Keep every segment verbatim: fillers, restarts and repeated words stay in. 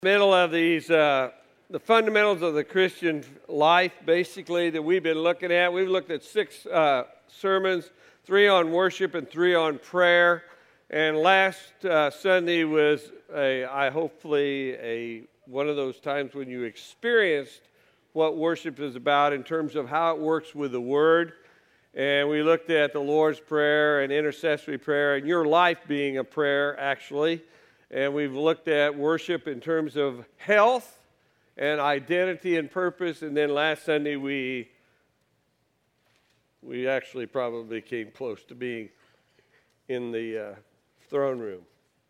Middle of these, uh, the fundamentals of the Christian life, basically, that we've been looking at. We've looked at six uh, sermons, three on worship and three on prayer. And last uh, Sunday was, a, I hopefully, a one of those times when you experienced what worship is about in terms of how it works with the Word. And we looked at the Lord's Prayer and intercessory prayer, and your life being a prayer, actually. And we've looked at worship in terms of health and identity and purpose. And then last Sunday, we we actually probably came close to being in the uh, throne room.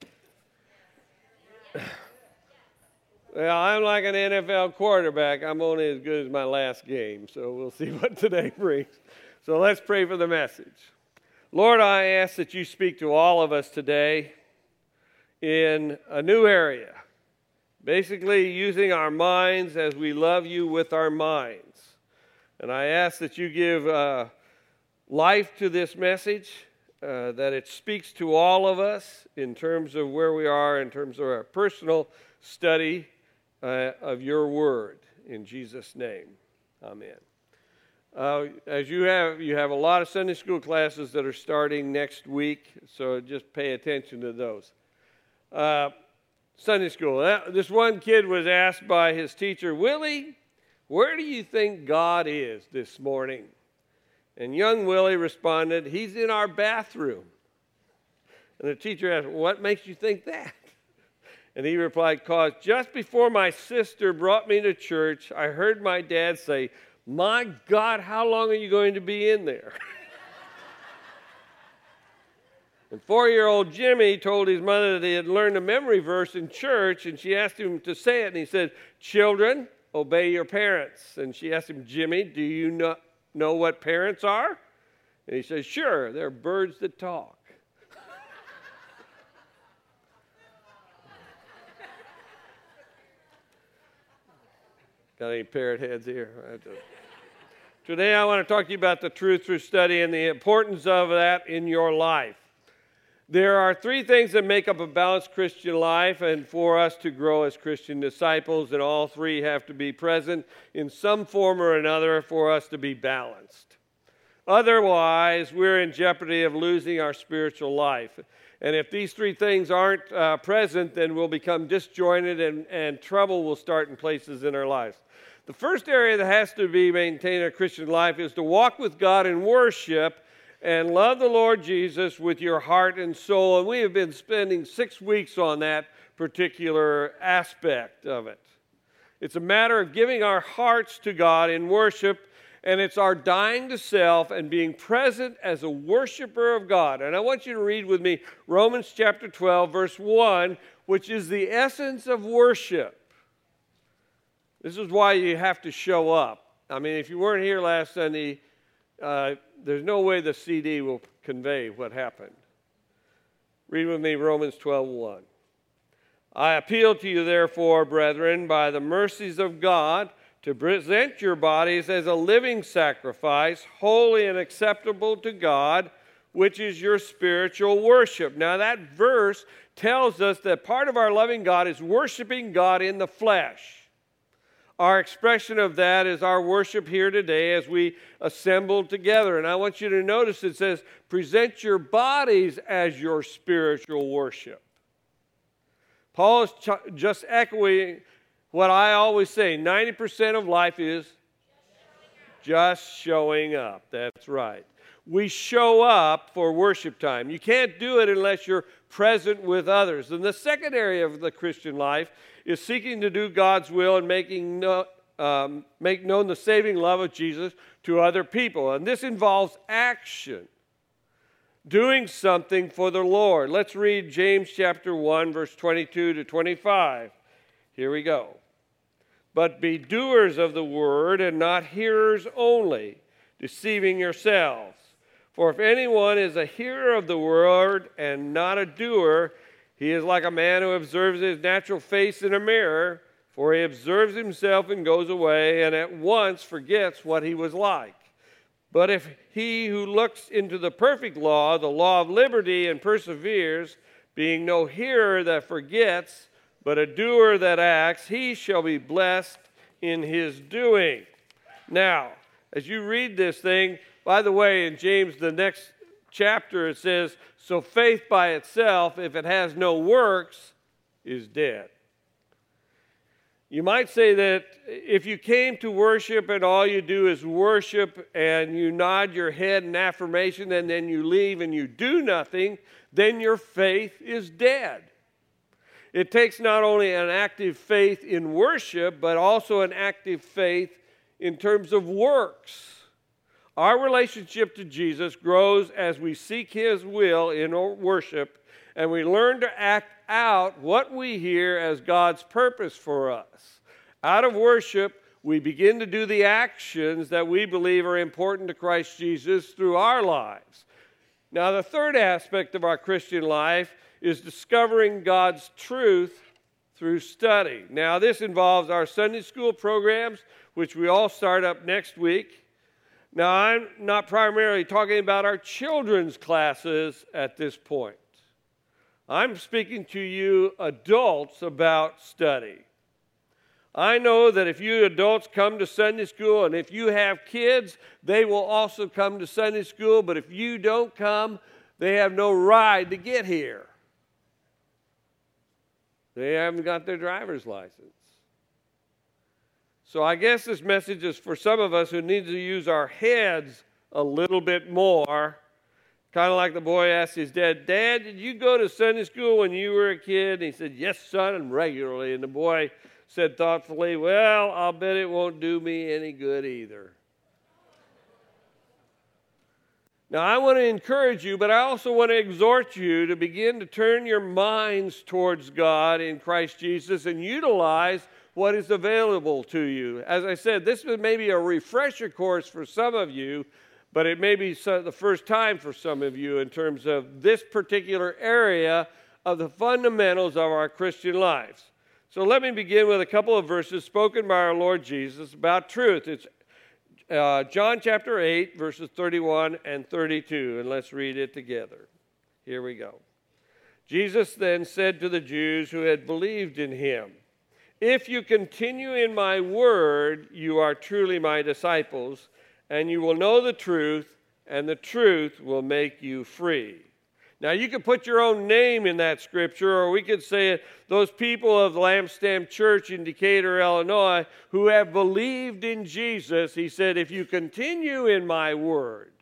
Well, I'm like an N F L quarterback. I'm only as good as my last game. So we'll see what today brings. So let's pray for the message. Lord, I ask that you speak to all of us today in a new area, basically using our minds as we love you with our minds. And I ask that you give uh, life to this message, uh, that it speaks to all of us in terms of where we are, in terms of our personal study uh, of your word. In Jesus' name, amen. Uh, as you have, you have a lot of Sunday school classes that are starting next week, so just pay attention to those. Uh, Sunday school. That, this one kid was asked by his teacher, Willie, where do you think God is this morning? And young Willie responded, he's in our bathroom. And the teacher asked, what makes you think that? And he replied, because just before my sister brought me to church, I heard my dad say, my God, how long are you going to be in there? And four-year-old Jimmy told his mother that he had learned a memory verse in church, and she asked him to say it, and he said, children, obey your parents. And she asked him, Jimmy, do you know, know what parents are? And he said, sure, they're birds that talk. Got any parrot heads here? Today I want to talk to you about the truth through study and the importance of that in your life. There are three things that make up a balanced Christian life, and for us to grow as Christian disciples, and all three have to be present in some form or another for us to be balanced. Otherwise, we're in jeopardy of losing our spiritual life. And if these three things aren't uh, present, then we'll become disjointed and, and trouble will start in places in our lives. The first area that has to be maintained in a Christian life is to walk with God in worship and love the Lord Jesus with your heart and soul. And we have been spending six weeks on that particular aspect of it. It's a matter of giving our hearts to God in worship, and it's our dying to self and being present as a worshiper of God. And I want you to read with me Romans chapter twelve, verse one, which is the essence of worship. This is why you have to show up. I mean, if you weren't here last Sunday, uh, there's no way the C D will convey what happened. Read with me Romans twelve one. I appeal to you, therefore, brethren, by the mercies of God, to present your bodies as a living sacrifice, holy and acceptable to God, which is your spiritual worship. Now, that verse tells us that part of our loving God is worshiping God in the flesh. Our expression of that is our worship here today as we assemble together. And I want you to notice it says, present your bodies as your spiritual worship. Paul is ch- just echoing what I always say, ninety percent of life is just showing up. That's right. We show up for worship time. You can't do it unless you're present with others. And the second area of the Christian life is seeking to do God's will and making no, um, make known the saving love of Jesus to other people. And this involves action, doing something for the Lord. Let's read James chapter one, verse twenty-two to twenty-five. Here we go. But be doers of the word and not hearers only, deceiving yourselves. For if anyone is a hearer of the word and not a doer, he is like a man who observes his natural face in a mirror, for he observes himself and goes away and at once forgets what he was like. But if he who looks into the perfect law, the law of liberty, and perseveres, being no hearer that forgets, but a doer that acts, he shall be blessed in his doing. Now, as you read this thing, by the way, in James, the next chapter, it says, so faith by itself, if it has no works, is dead. You might say that if you came to worship and all you do is worship and you nod your head in affirmation and then you leave and you do nothing, then your faith is dead. It takes not only an active faith in worship, but also an active faith in terms of works. Our relationship to Jesus grows as we seek his will in worship and we learn to act out what we hear as God's purpose for us. Out of worship, we begin to do the actions that we believe are important to Christ Jesus through our lives. Now, the third aspect of our Christian life is discovering God's truth through study. Now, this involves our Sunday school programs, which we all start up next week. Now, I'm not primarily talking about our children's classes at this point. I'm speaking to you adults about study. I know that if you adults come to Sunday school and if you have kids, they will also come to Sunday school, but if you don't come, they have no ride to get here. They haven't got their driver's license. So I guess this message is for some of us who need to use our heads a little bit more. Kind of like the boy asked his dad, Dad, did you go to Sunday school when you were a kid? And he said, yes, son, and regularly. And the boy said thoughtfully, well, I'll bet it won't do me any good either. Now, I want to encourage you, but I also want to exhort you to begin to turn your minds towards God in Christ Jesus and utilize what is available to you. As I said, this may be a refresher course for some of you, but it may be the first time for some of you in terms of this particular area of the fundamentals of our Christian lives. So let me begin with a couple of verses spoken by our Lord Jesus about truth. It's uh, John chapter eight, verses thirty-one and thirty-two, and let's read it together. Here we go. Jesus then said to the Jews who had believed in him, if you continue in my word, you are truly my disciples, and you will know the truth, and the truth will make you free. Now, you could put your own name in that scripture, or we could say it, those people of the Lamb Stamp Church in Decatur, Illinois, who have believed in Jesus, he said, if you continue in my word.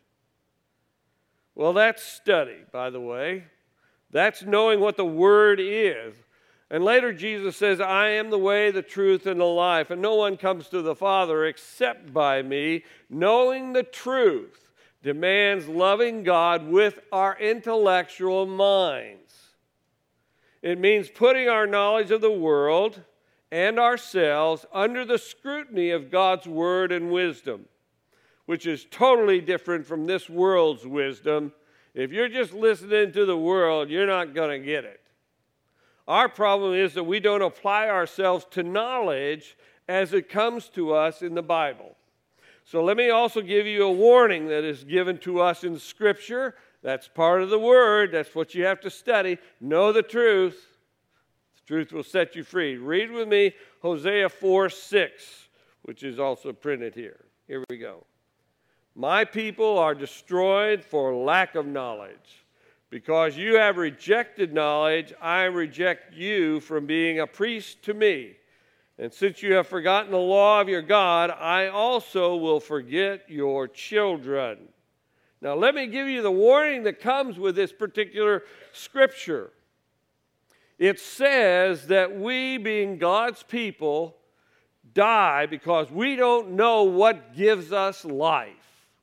Well, that's study, by the way. That's knowing what the word is. And later Jesus says, I am the way, the truth, and the life, and no one comes to the Father except by me. Knowing the truth demands loving God with our intellectual minds. It means putting our knowledge of the world and ourselves under the scrutiny of God's word and wisdom, which is totally different from this world's wisdom. If you're just listening to the world, you're not going to get it. Our problem is that we don't apply ourselves to knowledge as it comes to us in the Bible. So let me also give you a warning that is given to us in Scripture. That's part of the Word. That's what you have to study. Know the truth. The truth will set you free. Read with me Hosea four six, which is also printed here. Here we go. My people are destroyed for lack of knowledge. Because you have rejected knowledge, I reject you from being a priest to me. And since you have forgotten the law of your God, I also will forget your children. Now, let me give you the warning that comes with this particular scripture. It says that we, being God's people, die because we don't know what gives us life.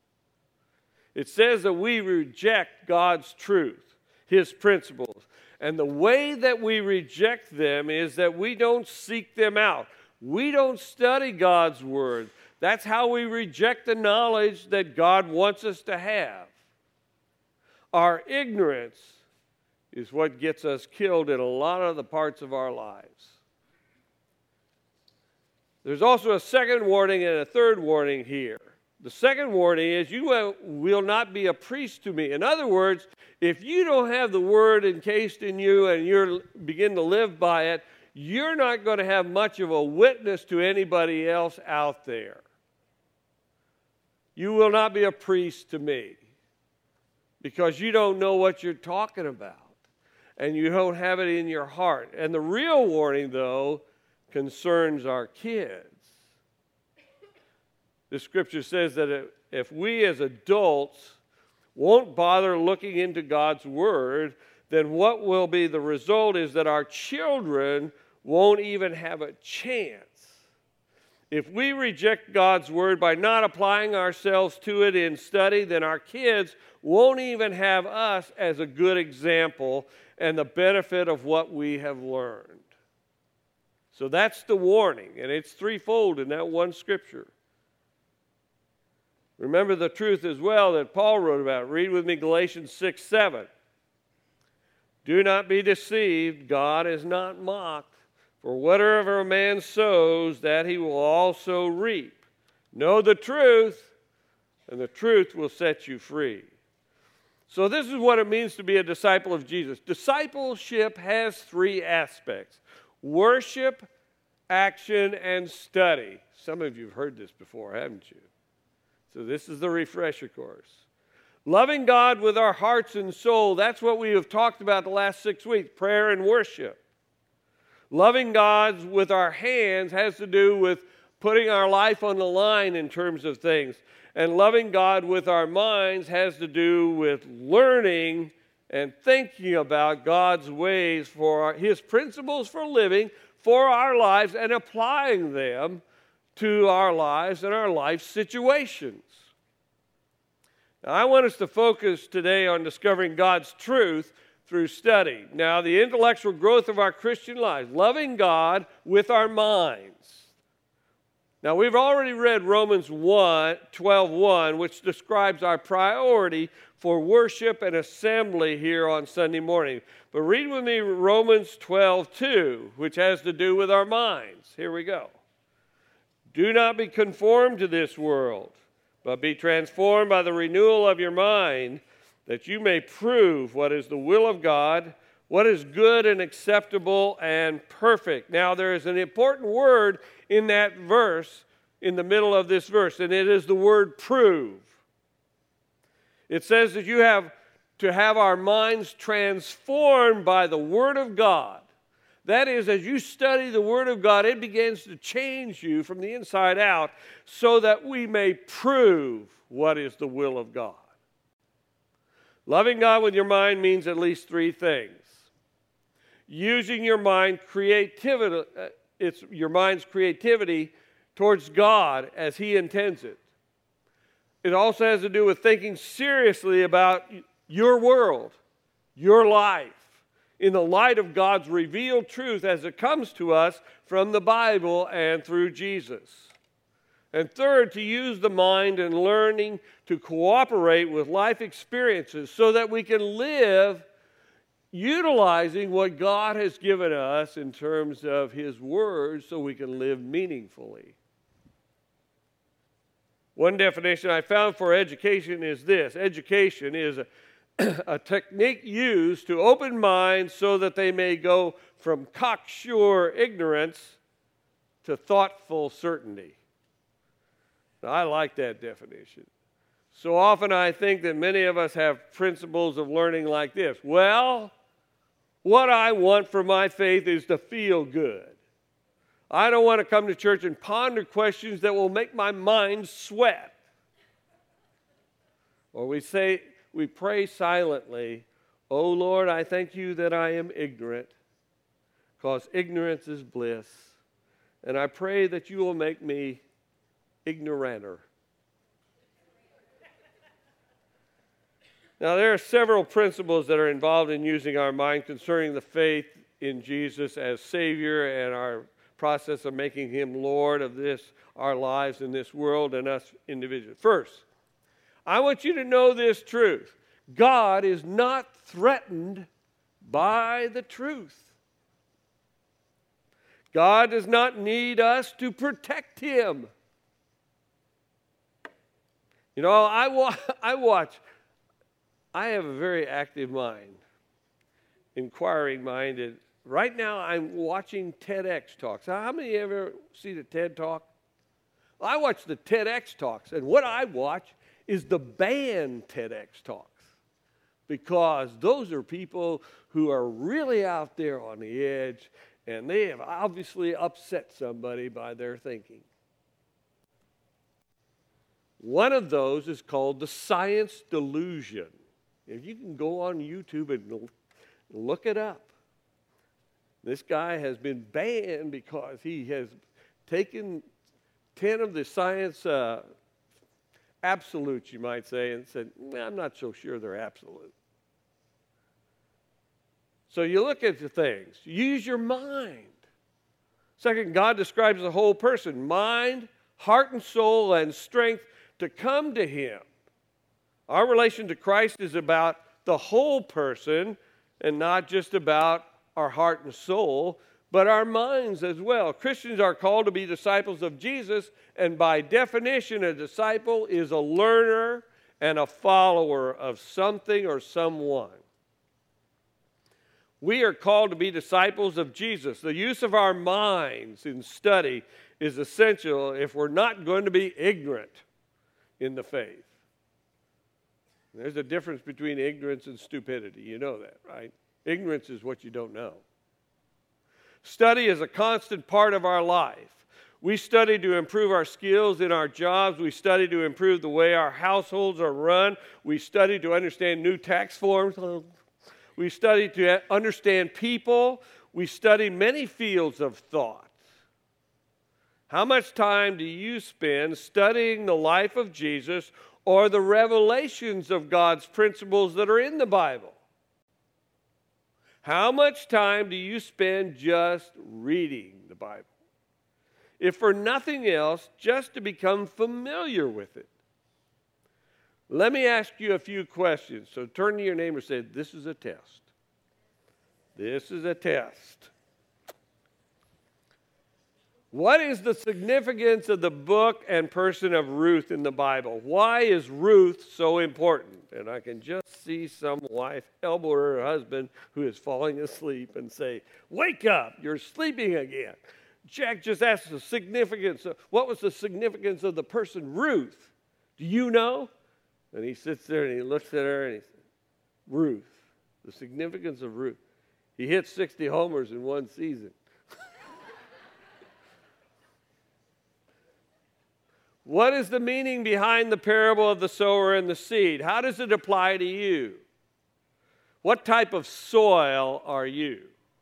It says that we reject God's truth, his principles. And the way that we reject them is that we don't seek them out. We don't study God's word. That's how we reject the knowledge that God wants us to have. Our ignorance is what gets us killed in a lot of the parts of our lives. There's also a second warning and a third warning here. The second warning is you will not be a priest to me. In other words, if you don't have the word encased in you and you begin to live by it, you're not going to have much of a witness to anybody else out there. You will not be a priest to me because you don't know what you're talking about and you don't have it in your heart. And the real warning, though, concerns our kids. The scripture says that if we as adults won't bother looking into God's word, then what will be the result is that our children won't even have a chance. If we reject God's word by not applying ourselves to it in study, then our kids won't even have us as a good example and the benefit of what we have learned. So that's the warning, and it's threefold in that one scripture. Remember the truth as well that Paul wrote about. Read with me Galatians six seven. Do not be deceived, God is not mocked. For whatever a man sows, that he will also reap. Know the truth, and the truth will set you free. So this is what it means to be a disciple of Jesus. Discipleship has three aspects: worship, action, and study. Some of you have heard this before, haven't you? So this is the refresher course. Loving God with our hearts and soul, that's what we have talked about the last six weeks, prayer and worship. Loving God with our hands has to do with putting our life on the line in terms of things. And loving God with our minds has to do with learning and thinking about God's ways for our, His principles for living for our lives and applying them to our lives and our life situations. Now, I want us to focus today on discovering God's truth through study. Now, the intellectual growth of our Christian lives, loving God with our minds. Now, we've already read Romans twelve one, which describes our priority for worship and assembly here on Sunday morning. But read with me Romans twelve two, which has to do with our minds. Here we go. Do not be conformed to this world, but be transformed by the renewal of your mind, that you may prove what is the will of God, what is good and acceptable and perfect. Now, there is an important word in that verse, in the middle of this verse, and it is the word prove. It says that you have to have our minds transformed by the Word of God. That is, as you study the Word of God, it begins to change you from the inside out so that we may prove what is the will of God. Loving God with your mind means at least three things. Using your mind creativity, uh, it's your mind's creativity towards God as He intends it. It also has to do with thinking seriously about your world, your life, in the light of God's revealed truth as it comes to us from the Bible and through Jesus. And third, to use the mind and learning to cooperate with life experiences so that we can live utilizing what God has given us in terms of His Word so we can live meaningfully. One definition I found for education is this. Education is a, a technique used to open minds so that they may go from cocksure ignorance to thoughtful certainty. Now, I like that definition. So often I think that many of us have principles of learning like this. Well, what I want for my faith is to feel good. I don't want to come to church and ponder questions that will make my mind sweat. Or we say, we pray silently, "Oh Lord, I thank you that I am ignorant, because ignorance is bliss. And I pray that you will make me ignoranter." Now, there are several principles that are involved in using our mind concerning the faith in Jesus as Savior and our process of making Him Lord of this, our lives in this world and us individually. First, I want you to know this truth. God is not threatened by the truth. God does not need us to protect Him. You know, I, wa- I watch, I have a very active mind, inquiring mind. It right now I'm watching TEDx talks. How many ever see the TED Talk? I watch the TEDx talks, and what I watch is the banned TEDx talks, because those are people who are really out there on the edge, and they have obviously upset somebody by their thinking. One of those is called the science delusion. If you can go on YouTube and look it up. This guy has been banned because he has taken ten of the science uh, absolutes, you might say, and said, well, I'm not so sure they're absolute. So you look at the things. Use your mind. Second, God describes the whole person, mind, heart and soul, and strength to come to Him. Our relation to Christ is about the whole person and not just about our heart and soul, but our minds as well. Christians are called to be disciples of Jesus, and by definition, a disciple is a learner and a follower of something or someone. We are called to be disciples of Jesus. The use of our minds in study is essential if we're not going to be ignorant in the faith. There's a difference between ignorance and stupidity. You know that, right? Ignorance is what you don't know. Study is a constant part of our life. We study to improve our skills in our jobs. We study to improve the way our households are run. We study to understand new tax forms. We study to understand people. We study many fields of thought. How much time do you spend studying the life of Jesus or the revelations of God's principles that are in the Bible? How much time do you spend just reading the Bible? If for nothing else, just to become familiar with it. Let me ask you a few questions. So turn to your neighbor and say, this is a test. This is a test. What is the significance of the book and person of Ruth in the Bible? Why is Ruth so important? And I can just see some wife elbow her husband who is falling asleep and say, wake up, you're sleeping again. Jack just asked the significance of, what was the significance of the person Ruth? Do you know? And he sits there and he looks at her and he says, Ruth, the significance of Ruth. He hit sixty homers in one season. What is the meaning behind the parable of the sower and the seed? How does it apply to you? What type of soil are you?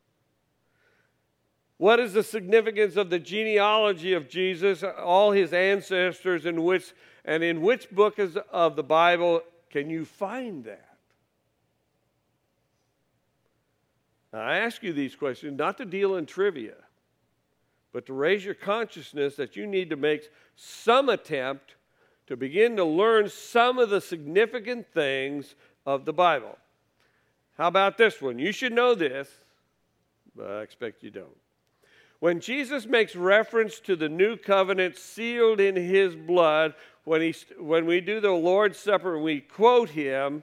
What is the significance of the genealogy of Jesus, all his ancestors, in which, and in which book is, of the Bible can you find that? Now, I ask you these questions not to deal in trivia, but to raise your consciousness that you need to make some attempt to begin to learn some of the significant things of the Bible. How about this one? You should know this, but I expect you don't. When Jesus makes reference to the new covenant sealed in his blood, when, he, when we do the Lord's Supper and we quote him,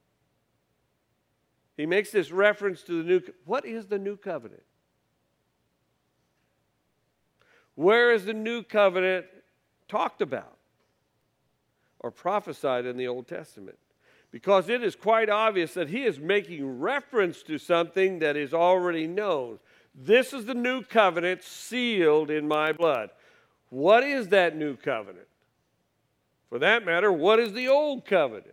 he makes this reference to the new. What is the new covenant? Where is the new covenant talked about or prophesied in the Old Testament? Because it is quite obvious that he is making reference to something that is already known. This is the new covenant sealed in my blood. What is that new covenant? For that matter, what is the old covenant?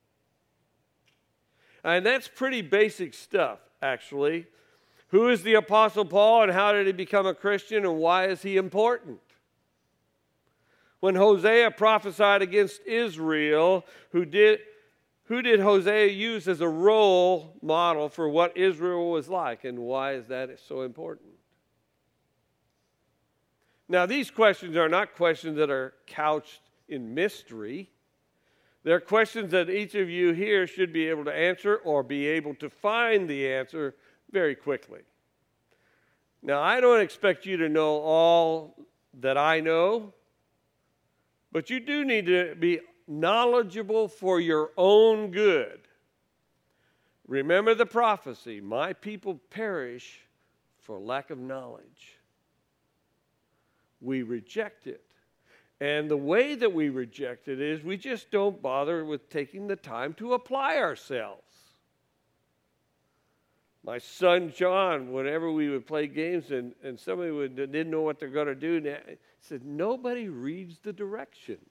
And that's pretty basic stuff, actually. Who is the Apostle Paul and how did he become a Christian and why is he important? When Hosea prophesied against Israel, who did, who did Hosea use as a role model for what Israel was like, and why is that so important? Now, these questions are not questions that are couched in mystery. They're questions that each of you here should be able to answer or be able to find the answer very quickly. Now, I don't expect you to know all that I know, but you do need to be knowledgeable for your own good. Remember the prophecy, my people perish for lack of knowledge. We reject it. And the way that we reject it is we just don't bother with taking the time to apply ourselves. My son John, whenever we would play games and, and somebody would, didn't know what they're going to do, he said, nobody reads the directions.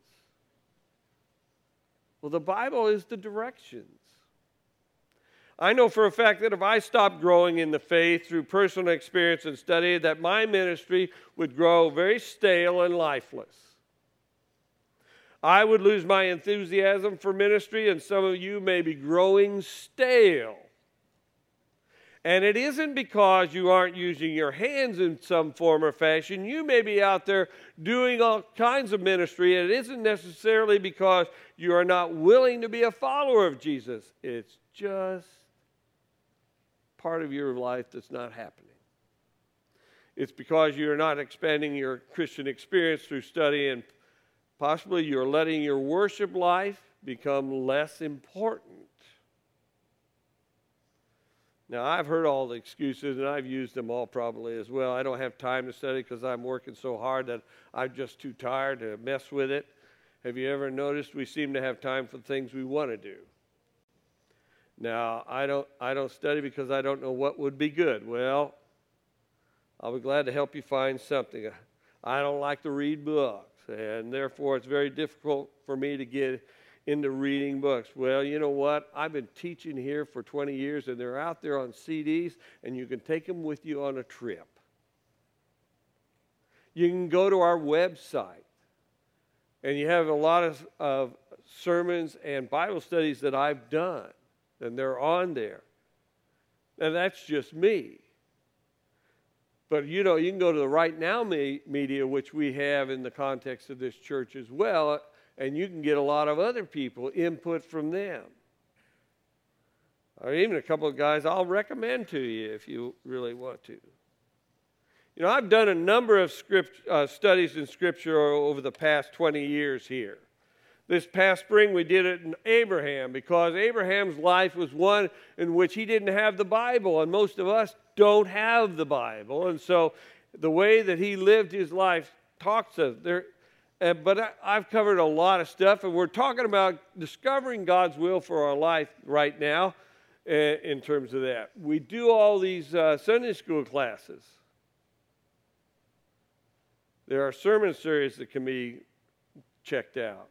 Well, the Bible is the directions. I know for a fact that if I stopped growing in the faith through personal experience and study, that my ministry would grow very stale and lifeless. I would lose my enthusiasm for ministry, and some of you may be growing stale. And it isn't because you aren't using your hands in some form or fashion. You may be out there doing all kinds of ministry, and it isn't necessarily because you are not willing to be a follower of Jesus. It's just part of your life that's not happening. It's because you're not expanding your Christian experience through study, and possibly you're letting your worship life become less important. Now, I've heard all the excuses, and I've used them all probably as well. I don't have time to study because I'm working so hard that I'm just too tired to mess with it. Have you ever noticed we seem to have time for things we want to do? Now, I don't, I don't study because I don't know what would be good. Well, I'll be glad to help you find something. I don't like to read books, and therefore it's very difficult for me to get into reading books. Well, you know what? I've been teaching here for twenty years, and they're out there on C Ds, and you can take them with you on a trip. You can go to our website, and you have a lot of, of sermons and Bible studies that I've done, and they're on there. And that's just me. But, you know, you can go to the Right Now me- media, which we have in the context of this church as well, and you can get a lot of other people, input from them. Or even a couple of guys I'll recommend to you if you really want to. You know, I've done a number of script, uh, studies in Scripture over the past twenty years here. This past spring we did it in Abraham because Abraham's life was one in which he didn't have the Bible, and most of us don't have the Bible. And so the way that he lived his life talks of there. Uh, but I, I've covered a lot of stuff, and we're talking about discovering God's will for our life right now uh, in terms of that. We do all these uh, Sunday school classes. There are sermon series that can be checked out.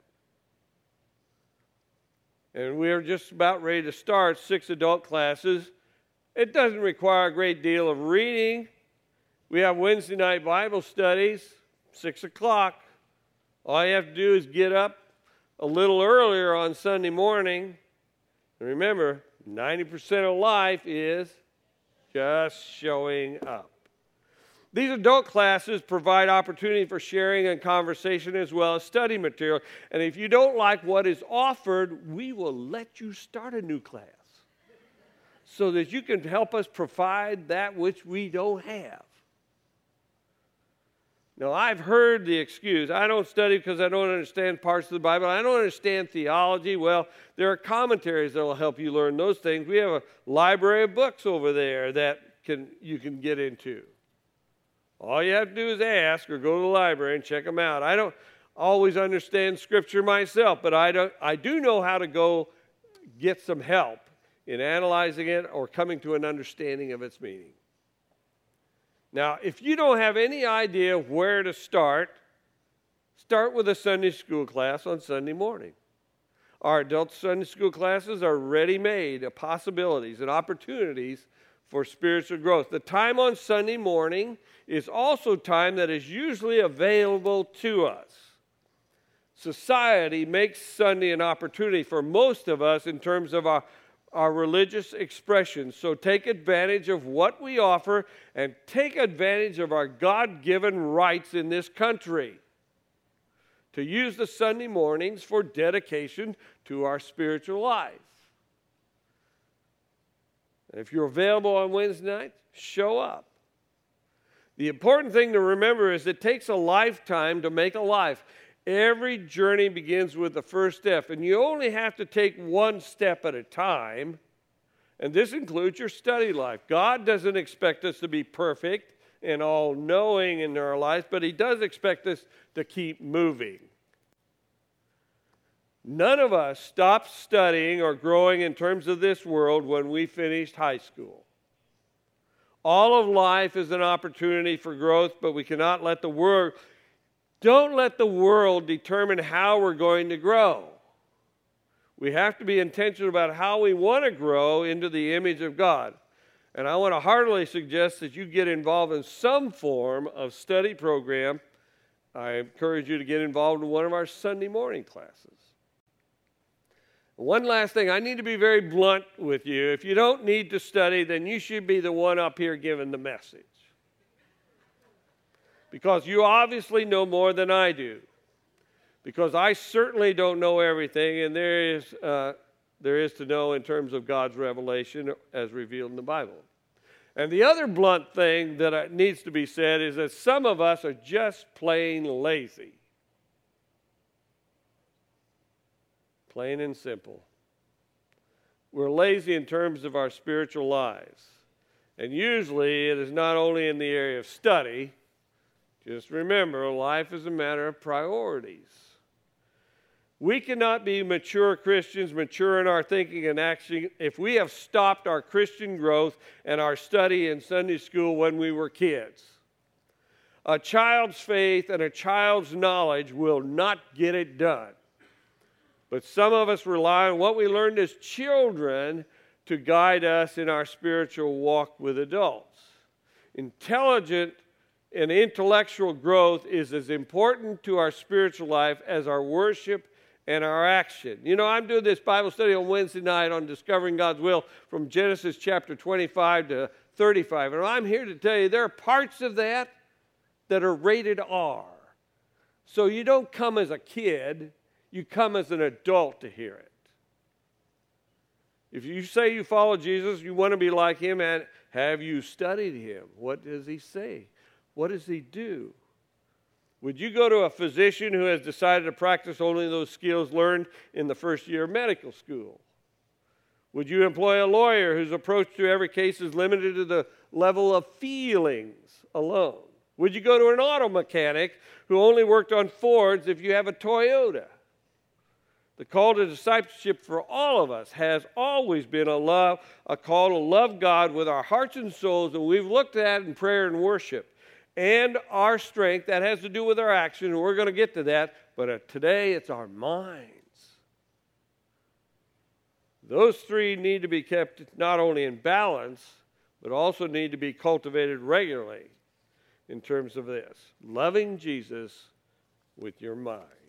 And we're just about ready to start six adult classes. It doesn't require a great deal of reading. We have Wednesday night Bible studies, six o'clock. All you have to do is get up a little earlier on Sunday morning. And remember, ninety percent of life is just showing up. These adult classes provide opportunity for sharing and conversation as well as study material. And if you don't like what is offered, we will let you start a new class so that you can help us provide that which we don't have. Now, I've heard the excuse, I don't study because I don't understand parts of the Bible. I don't understand theology. Well, there are commentaries that will help you learn those things. We have a library of books over there that can you can get into. All you have to do is ask or go to the library and check them out. I don't always understand Scripture myself, but I, don't, I do know how to go get some help in analyzing it or coming to an understanding of its meaning. Now, if you don't have any idea where to start, start with a Sunday school class on Sunday morning. Our adult Sunday school classes are ready-made possibilities and opportunities for spiritual growth. The time on Sunday morning is also time that is usually available to us. Society makes Sunday an opportunity for most of us in terms of our our religious expressions. So take advantage of what we offer and take advantage of our God-given rights in this country to use the Sunday mornings for dedication to our spiritual life. And if you're available on Wednesday nights, show up. The important thing to remember is it takes a lifetime to make a life. Every journey begins with the first step, and you only have to take one step at a time, And this includes your study life. God doesn't expect us to be perfect and all-knowing in our lives, but he does expect us to keep moving. None of us stopped studying or growing in terms of this world when we finished high school. All of life is an opportunity for growth, but we cannot let the world, don't let the world determine how we're going to grow. We have to be intentional about how we want to grow into the image of God. And I want to heartily suggest that you get involved in some form of study program. I encourage you to get involved in one of our Sunday morning classes. One last thing, I need to be very blunt with you. If you don't need to study, then you should be the one up here giving the message. Because you obviously know more than I do. Because I certainly don't know everything, and there is, uh, there is to know in terms of God's revelation as revealed in the Bible. And the other blunt thing that needs to be said is that some of us are just plain lazy. Plain and simple. We're lazy in terms of our spiritual lives. And usually it is not only in the area of study. Just remember, life is a matter of priorities. We cannot be mature Christians, mature in our thinking and action, if we have stopped our Christian growth and our study in Sunday school when we were kids. A child's faith and a child's knowledge will not get it done. But some of us rely on what we learned as children to guide us in our spiritual walk with adults. Intelligent and intellectual growth is as important to our spiritual life as our worship and our action. You know, I'm doing this Bible study on Wednesday night on discovering God's will from Genesis chapter twenty-five to thirty-five. And I'm here to tell you there are parts of that that are rated R. So you don't come as a kid, you come as an adult to hear it. If you say you follow Jesus, you want to be like him, and have you studied him? What does he say? What does he do? Would you go to a physician who has decided to practice only those skills learned in the first year of medical school? Would you employ a lawyer whose approach to every case is limited to the level of feelings alone? Would you go to an auto mechanic who only worked on Fords if you have a Toyota? The call to discipleship for all of us has always been a love, a call to love God with our hearts and souls, and we've looked at it in prayer and worship. And our strength, that has to do with our action, and we're going to get to that, but uh, today it's our minds. Those three need to be kept not only in balance, but also need to be cultivated regularly in terms of this: loving Jesus with your mind.